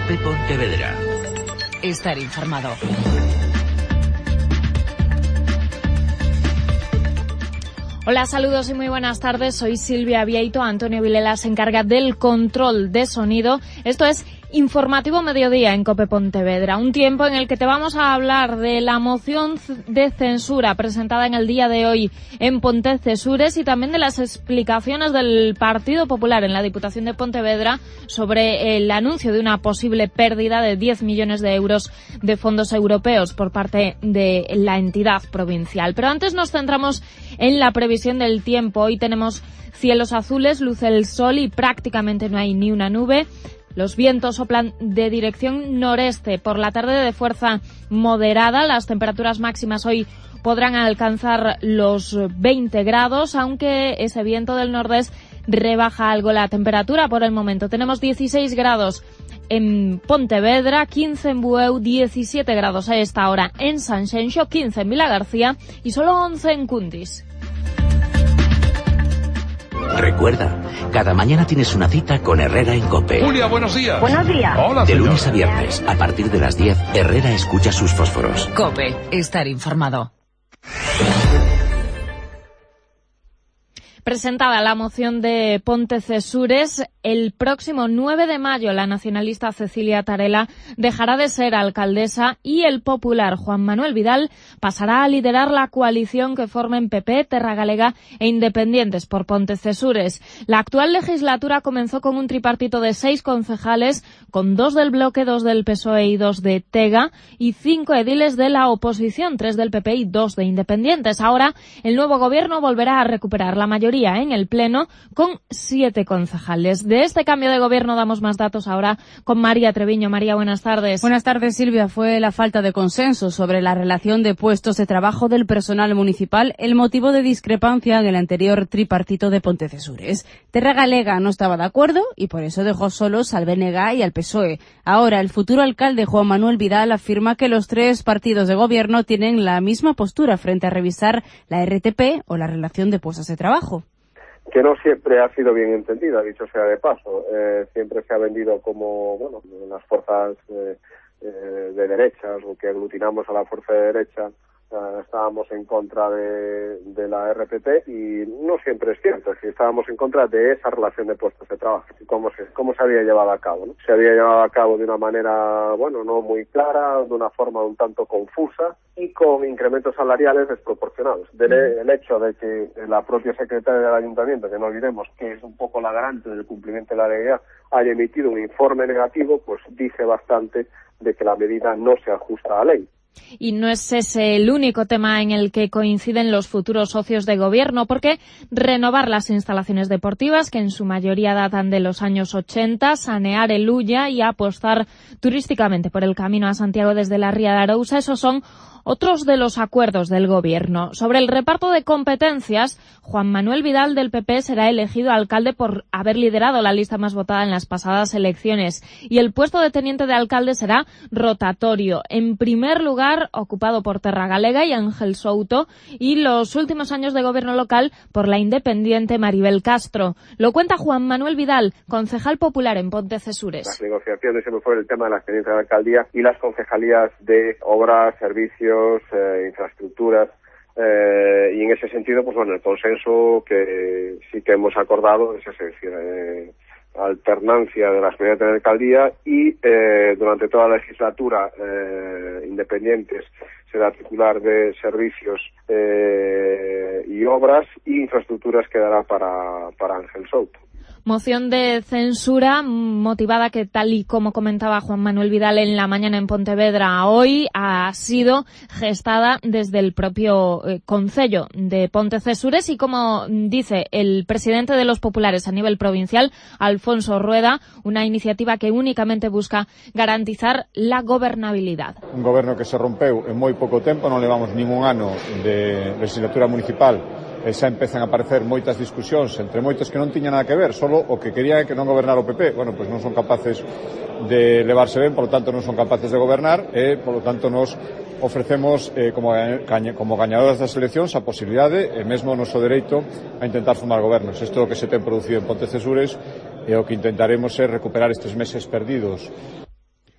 COPE Pontevedra. Estar informado. Hola, saludos y muy buenas tardes. Soy Silvia Vieito. Antonio Vilela se encarga del control de sonido. Esto es Informativo Mediodía en COPE Pontevedra. Un tiempo en el que te vamos a hablar de la moción de censura presentada en el día de hoy en Pontecesures y también de las explicaciones del Partido Popular en la Diputación de Pontevedra sobre el anuncio de una posible pérdida de 10 millones de euros de fondos europeos por parte de la entidad provincial. Pero antes nos centramos en la previsión del tiempo. Hoy tenemos cielos azules, luce el sol y prácticamente no hay ni una nube. Los vientos soplan de dirección noreste, por la tarde de fuerza moderada. Las temperaturas máximas hoy podrán alcanzar los 20 grados, aunque ese viento del nordeste rebaja algo la temperatura por el momento. Tenemos 16 grados en Pontevedra, 15 en Bueu, 17 grados a esta hora en Sanxenxo, 15 en Vilagarcía y solo 11 en Cundis. Recuerda, cada mañana tienes una cita con Herrera en COPE. Julia, buenos días. Buenos días. Hola, de señor. lunes a viernes, a partir de las 10, Herrera escucha sus fósforos. COPE. Estar informado. Presentada la moción de Pontecesures, el próximo 9 de mayo la nacionalista Cecilia Tarela dejará de ser alcaldesa y el popular Juan Manuel Vidal pasará a liderar la coalición que formen PP, Terra Galega e Independientes por Pontecesures. La actual legislatura comenzó con un tripartito de 6 concejales, con 2 del Bloque, 2 del PSOE y 2 de Tega, y 5 ediles de la oposición, 3 del PP y 2 de Independientes. Ahora el nuevo gobierno volverá a recuperar la mayoría en el Pleno con 7 concejales. De este cambio de gobierno damos más datos ahora con María Treviño. María, buenas tardes. Buenas tardes, Silvia. Fue la falta de consenso sobre la relación de puestos de trabajo del personal municipal el motivo de discrepancia en el anterior tripartito de Pontecesures. Terra Galega no estaba de acuerdo y por eso dejó solos al BNG y al PSOE. Ahora, el futuro alcalde Juan Manuel Vidal afirma que los 3 partidos de gobierno tienen la misma postura frente a revisar la RTP o la relación de puestos de trabajo. Que no siempre ha sido bien entendida, dicho sea de paso. Siempre se ha vendido como, bueno, las fuerzas de derechas, o que aglutinamos a la fuerza de derecha, estábamos en contra de la RPT, y no siempre es cierto. Es que estábamos en contra de esa relación de puestos de trabajo, cómo se había llevado a cabo, ¿no? Se había llevado a cabo de una manera, bueno, no muy clara, de una forma un tanto confusa y con incrementos salariales desproporcionados. El hecho de que la propia secretaria del ayuntamiento, que no olvidemos que es un poco la garante del cumplimiento de la legalidad, haya emitido un informe negativo, pues dice bastante de que la medida no se ajusta a la ley. Y no es ese el único tema en el que coinciden los futuros socios de gobierno, porque renovar las instalaciones deportivas, que en su mayoría datan de los años 80, sanear el Ulla y apostar turísticamente por el camino a Santiago desde la Ría de Arousa, esos son otros de los acuerdos del gobierno. Sobre el reparto de competencias, Juan Manuel Vidal del PP será elegido alcalde por haber liderado la lista más votada en las pasadas elecciones, y el puesto de teniente de alcalde será rotatorio. En primer lugar, ocupado por Terra Galega y Ángel Souto, y los últimos años de gobierno local por la independiente Maribel Castro. Lo cuenta Juan Manuel Vidal, concejal popular en Pontecesures. Las negociaciones siempre fue el tema de la experiencia de la alcaldía y las concejalías de obras, servicios, infraestructuras, y en ese sentido, pues bueno, el consenso que sí que hemos acordado es ese, es decir, alternancia de las medidas de la alcaldía y durante toda la legislatura Independientes será titular de servicios y obras, y infraestructuras quedará para Ángel Souto. Moción de censura motivada que, tal y como comentaba Juan Manuel Vidal en la mañana en Pontevedra hoy, ha sido gestada desde el propio Concello de Pontecesures y, como dice el presidente de los populares a nivel provincial, Alfonso Rueda, una iniciativa que únicamente busca garantizar la gobernabilidad. Un goberno que se rompeu en moi pouco tempo, non levamos ningún ano de legislatura municipal, xa empezan a aparecer moitas discusións entre moitos que non tiñan nada que ver, solo o que quería é que non gobernara o PP. Bueno, pois non son capaces de levarse ben, por lo tanto non son capaces de gobernar, e por lo tanto nos ofrecemos como gañadoras das eleccións a posibilidade, e mesmo o noso dereito, a intentar formar gobernos. Isto é o que se ten producido en Pontecesures, e o que intentaremos é recuperar estes meses perdidos.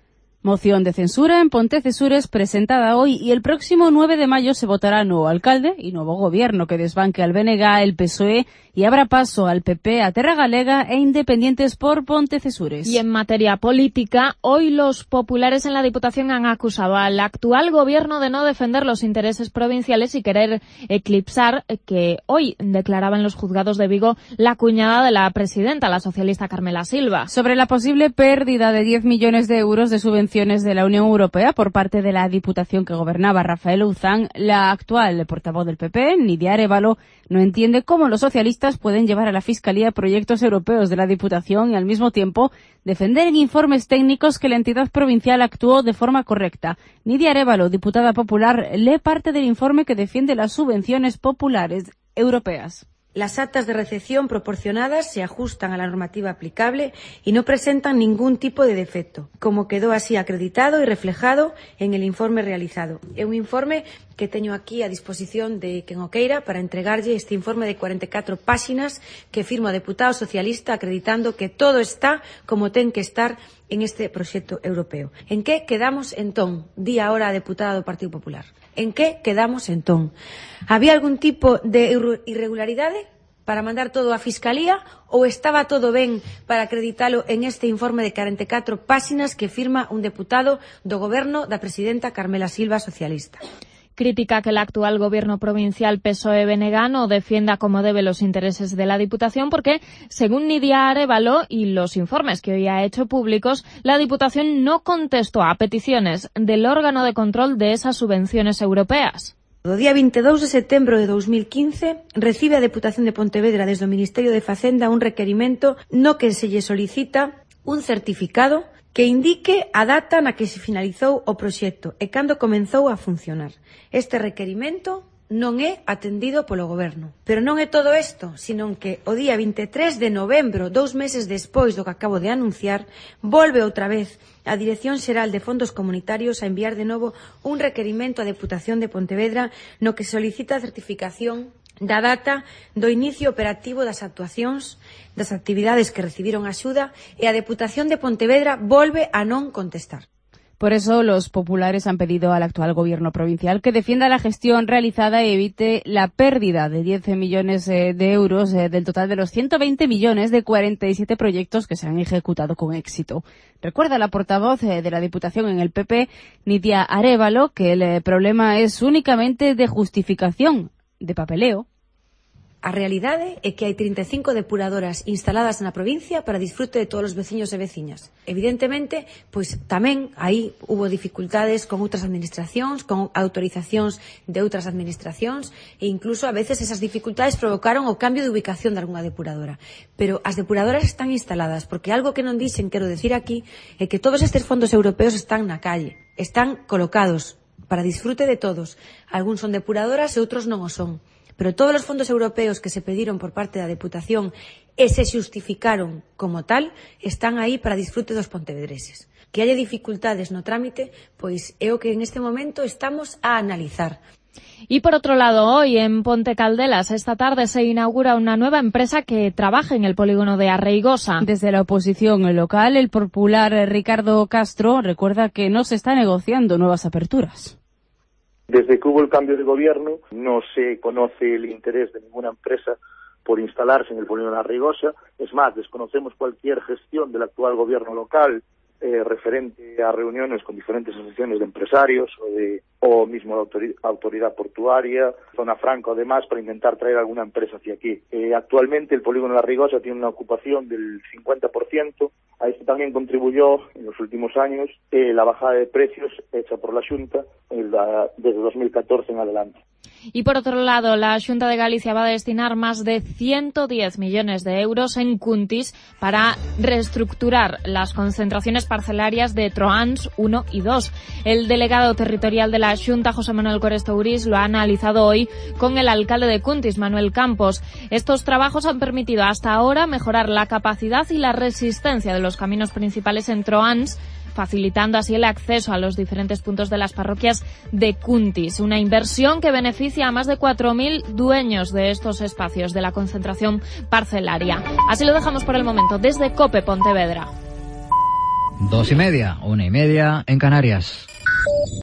Moción de censura en Pontecesures presentada hoy y el próximo 9 de mayo se votará nuevo alcalde y nuevo gobierno que desbanque al BNG, el PSOE y abra paso al PP, a Terra Galega e Independientes por Pontecesures. Y en materia política, hoy los populares en la Diputación han acusado al actual gobierno de no defender los intereses provinciales y querer eclipsar que hoy declaraba en los juzgados de Vigo la cuñada de la presidenta, la socialista Carmela Silva. Sobre la posible pérdida de 10 millones de euros de subvenciones de la Unión Europea por parte de la Diputación que gobernaba Rafael Ouzán, la actual portavoz del PP, Nidia Arévalo, no entiende cómo los socialistas pueden llevar a la Fiscalía proyectos europeos de la Diputación y al mismo tiempo defender en informes técnicos que la entidad provincial actuó de forma correcta. Nidia Arévalo, diputada popular, lee parte del informe que defiende las subvenciones populares europeas. Las actas de recepción proporcionadas se ajustan a la normativa aplicable y no presentan ningún tipo de defecto, como quedó así acreditado y reflejado en el informe realizado. É un informe que teño aquí a disposición de quen o queira para entregarlle este informe de 44 páxinas que firma o deputado socialista acreditando que todo está como ten que estar en este proxecto europeo. En que quedamos entón? Di ahora a deputada do Partido Popular. En que quedamos entón? Había algún tipo de irregularidade para mandar todo á Fiscalía ou estaba todo ben para acreditalo en este informe de 44 páxinas que firma un deputado do goberno da presidenta Carmela Silva, socialista? Critica que el actual gobierno provincial PSOE-BNG no defienda como debe los intereses de la Diputación porque, según Nidia Arévalo y los informes que hoy ha hecho públicos, la Diputación no contestó a peticiones del órgano de control de esas subvenciones europeas. O día 22 de setembro de 2015 recibe a Deputación de Pontevedra desde o Ministerio de Facenda un requerimento no que se lle solicita un certificado que indique a data na que se finalizou o proxecto e cando comenzou a funcionar. Este requerimento non é atendido polo Goberno. Pero non é todo isto, sino que o día 23 de novembro, 2 meses despois do que acabo de anunciar, volve outra vez a Dirección Xeral de Fondos Comunitarios a enviar de novo un requerimento á Deputación de Pontevedra no que solicita a certificación da data do inicio operativo das actuacións, das actividades que recibiron axuda e a Deputación de Pontevedra volve a non contestar. Por eso los populares han pedido al actual gobierno provincial que defienda la gestión realizada y evite la pérdida de 10 millones de euros del total de los 120 millones de 47 proyectos que se han ejecutado con éxito. Recuerda la portavoz de la Diputación en el PP, Nidia Arévalo, que el problema es únicamente de justificación, de papeleo. A realidade é que hai 35 depuradoras instaladas na provincia para disfrute de todos os veciños e veciñas. Evidentemente, pois tamén aí hubo dificultades con outras administracións, con autorizacións de outras administracións e incluso a veces esas dificultades provocaron o cambio de ubicación de algunha depuradora. Pero as depuradoras están instaladas porque algo que non dixen, quero decir aquí, é que todos estes fondos europeos están na calle, están colocados para disfrute de todos. Algúns son depuradoras e outros non o son. Pero todos os fondos europeos que se pediron por parte da Deputación e se xustificaron como tal, están aí para disfrute dos pontevedreses. Que haya dificultades no trámite, pois é o que en este momento estamos a analizar. Y por otro lado, hoy en Ponte Caldelas, esta tarde se inaugura una nueva empresa que trabaja en el polígono de Arreigosa. Desde la oposición local, el popular Ricardo Castro recuerda que no se está negociando nuevas aperturas. Desde que hubo el cambio de gobierno no se conoce el interés de ninguna empresa por instalarse en el polígono de Arreigosa. Es más, desconocemos cualquier gestión del actual gobierno local referente a reuniones con diferentes asociaciones de empresarios o mismo de autoridad portuaria, zona franca o demás, para intentar traer alguna empresa hacia aquí. Actualmente el polígono de Arreigosa tiene una ocupación del 50%. A esto también contribuyó en los últimos años la bajada de precios hecha por la Xunta desde 2014 en adelante. Y por otro lado, la Xunta de Galicia va a destinar más de 110 millones de euros en Cuntis para reestructurar las concentraciones parcelarias de Troans 1 y 2. El delegado territorial de la Xunta, José Manuel Corestourís, lo ha analizado hoy con el alcalde de Cuntis, Manuel Campos. Estos trabajos han permitido hasta ahora mejorar la capacidad y la resistencia de los caminos principales en Troans, facilitando así el acceso a los diferentes puntos de las parroquias de Cuntis. Una inversión que beneficia a más de 4.000 dueños de estos espacios de la concentración parcelaria. Así lo dejamos por el momento desde COPE Pontevedra. 2:30, 1:30 en Canarias.